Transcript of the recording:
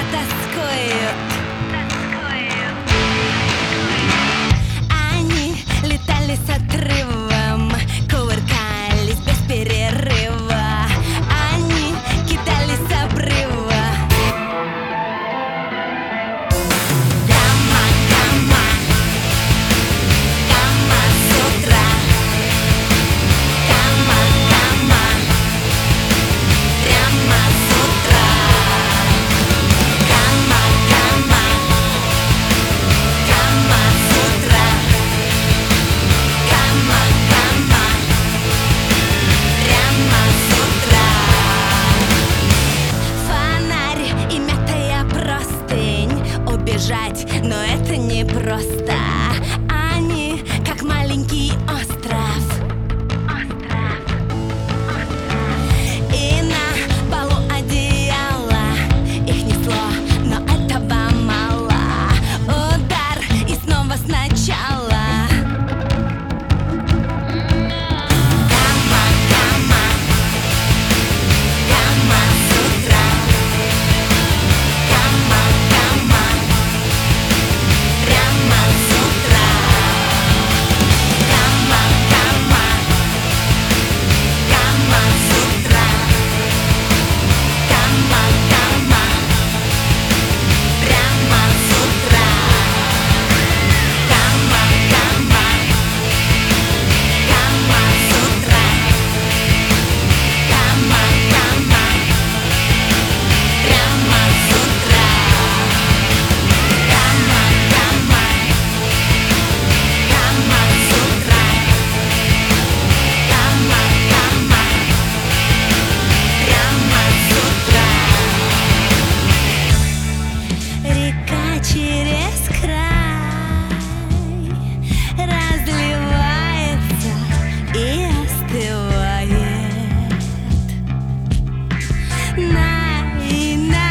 тоскуют. Они летали с отрывом, кувыркались без перерыва. Они кидались с обрыва. Кама, кама, кама с утра. Кама, кама, прямо с утра. Кама, кама, кама с утра. Кама, кама, прямо с утра. Фонарь и мятая простынь. Убежать, но это не просто. Они как маленький остров. И на полу одеяло их несло, но этого мало. Удар и снова сначала. Кама, кама, кама с утра. Кама, кама, прямо с утра. Кама, кама, кама с утра. Кама, кама, прямо с утра. Кама, кама, кама с утра. Кама, кама, прямо с утра. Кама, кама, кама с утра. Кама, кама, прямо с утра. Река через край разливается и остывает. На и на